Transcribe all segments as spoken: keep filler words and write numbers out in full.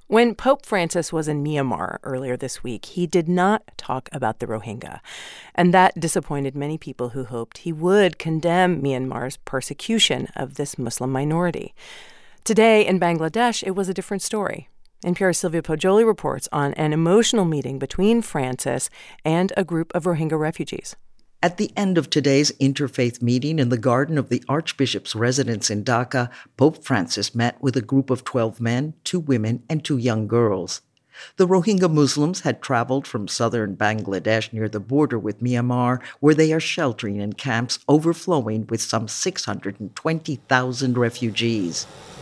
When Pope Francis was in Myanmar earlier this week, he did not talk about the Rohingya, and that disappointed many people who hoped he would condemn Myanmar's persecution of this Muslim minority. Today in Bangladesh, it was a different story. N P R's Sylvia Poggioli reports on an emotional meeting between Francis and a group of Rohingya refugees. At the end of today's interfaith meeting in the garden of the Archbishop's residence in Dhaka, Pope Francis met with a group of twelve men, two women, and two young girls. The Rohingya Muslims had traveled from southern Bangladesh near the border with Myanmar, where they are sheltering in camps overflowing with some six hundred twenty thousand refugees.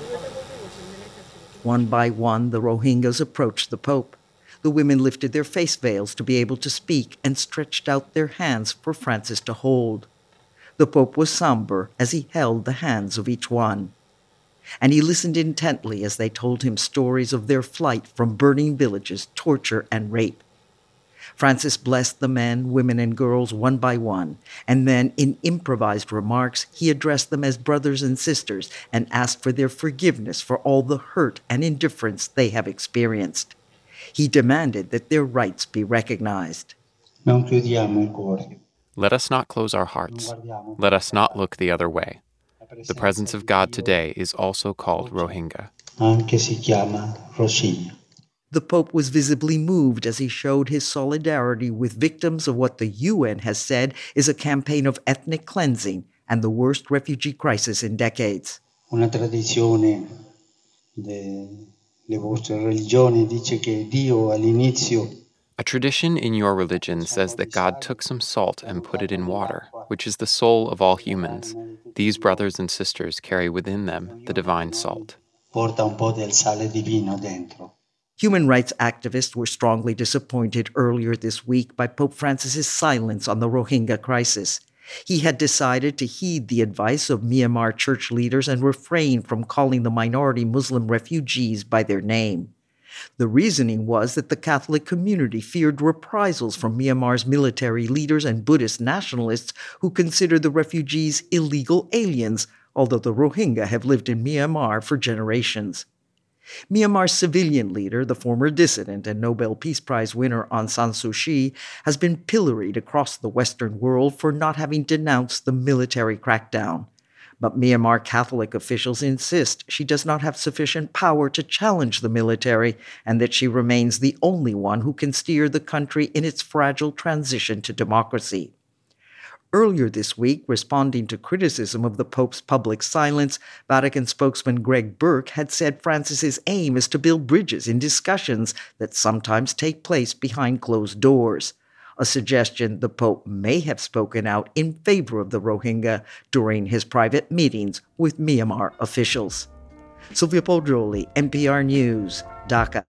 One by one, the Rohingyas approached the Pope. The women lifted their face veils to be able to speak and stretched out their hands for Francis to hold. The Pope was somber as he held the hands of each one. And he listened intently as they told him stories of their flight from burning villages, torture, and rape. Francis blessed the men, women, and girls one by one, and then, in improvised remarks, he addressed them as brothers and sisters and asked for their forgiveness for all the hurt and indifference they have experienced. He demanded that their rights be recognized. Let us not close our hearts. Let us not look the other way. The presence of God today is also called Rohingya. The Pope was visibly moved as he showed his solidarity with victims of what the U N has said is a campaign of ethnic cleansing and the worst refugee crisis in decades. Una tradizione delle vostre religioni dice che Dio all'inizio. A tradition in your religion says that God took some salt and put it in water, which is the soul of all humans. These brothers and sisters carry within them the divine salt. Porta un po' del sale divino dentro. Human rights activists were strongly disappointed earlier this week by Pope Francis's silence on the Rohingya crisis. He had decided to heed the advice of Myanmar church leaders and refrain from calling the minority Muslim refugees by their name. The reasoning was that the Catholic community feared reprisals from Myanmar's military leaders and Buddhist nationalists who consider the refugees illegal aliens, although the Rohingya have lived in Myanmar for generations. Myanmar's civilian leader, the former dissident and Nobel Peace Prize winner Aung San Suu Kyi, has been pilloried across the Western world for not having denounced the military crackdown. But Myanmar Catholic officials insist she does not have sufficient power to challenge the military and that she remains the only one who can steer the country in its fragile transition to democracy. Earlier this week, responding to criticism of the Pope's public silence, Vatican spokesman Greg Burke had said Francis's aim is to build bridges in discussions that sometimes take place behind closed doors, a suggestion the Pope may have spoken out in favor of the Rohingya during his private meetings with Myanmar officials. Sylvia Poggioli, N P R News, Dhaka.